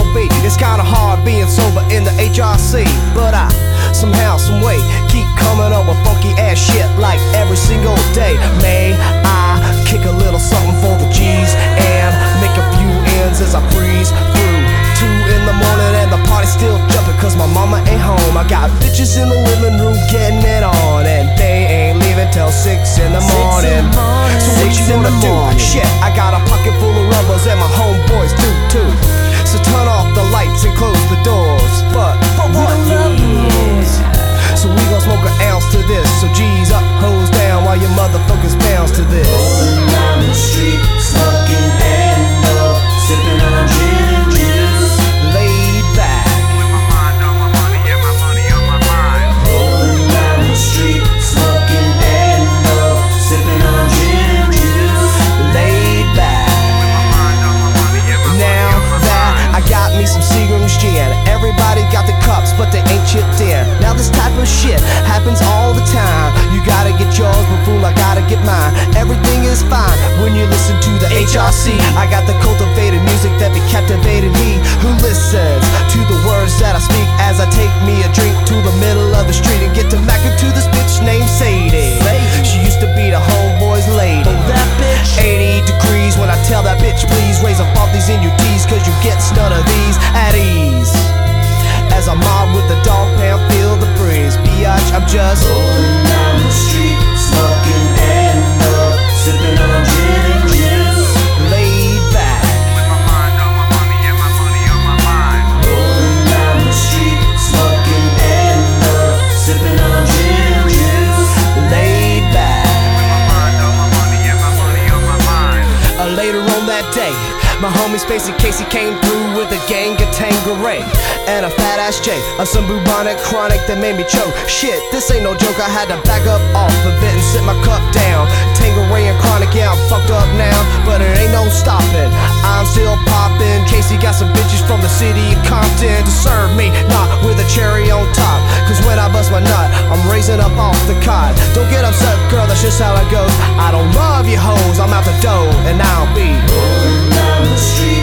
be. It's kinda hard being sober in the HRC, but I somehow, someway keep coming up with funky ass shit like every single day. May I kick a little something for the G's and make a few ends as I breeze through 2 in the morning and the party's still jumping cause my mama ain't home. I got bitches in the living room getting it on and they ain't leaving till 6 in the morning. So what you wanna do? Shit, I got a pocket full of rubbers and my homeboys do too. So turn off the lights and close the doors. But what? So we gon' smoke an ounce to this. So G's up, hoes down while your motherfuckers bounce to this. Rolling down the street, smoking Endo, sipping on gin and juice. Laid back. With my mind on my money, yeah, my money on my mind. Rolling down the street, smoking Endo, sipping on gin and juice. Laid back. With my mind on my money, yeah, my Now money on my that mind. I got me some Seagram's gin, everybody got the cups, but they ain't chipped in. Now this type of shit happens all the time. You gotta get yours, but fool, I gotta get mine. Everything is fine when you listen to the HRC. I got the cultivated music that be captivating me. Who listens to the words that I speak as I take me a drink to the middle of the street and get to mackin' to this bitch named Sadie. She used to be the homeboy's lady. Oh, that bitch. 80 degrees when I tell that bitch, please raise up all these in your D's, cause you get none of these at ease. As I mob with the dog pound, feel the breeze. Biatch, I'm just Rolling down the street, smoking Endo, sipping on gin and juice. laid back. With my mind on my money, yeah, my money on my mind. Rolling down the street, smoking Endo, sipping on gin and juice. Laid back. With my mind on my money, yeah, my money on my mind. Later on that day, my homie Spacey Casey came through with a gang of Tanqueray and a fat ass J of some bubonic chronic that made me choke. Shit, this ain't no joke, I had to back up off a bit and sit my cup down. Tanqueray and chronic, yeah, I'm fucked up now, but it ain't no stopping. I'm still popping. Casey got some bitches from the city of Compton to serve me, not with a cherry on top. Cause when I bust my nut, I'm raising up off the cot. Don't get upset, girl, that's just how it goes. I don't love you hoes, I'm out the dough, and I'll be Rolling down the street,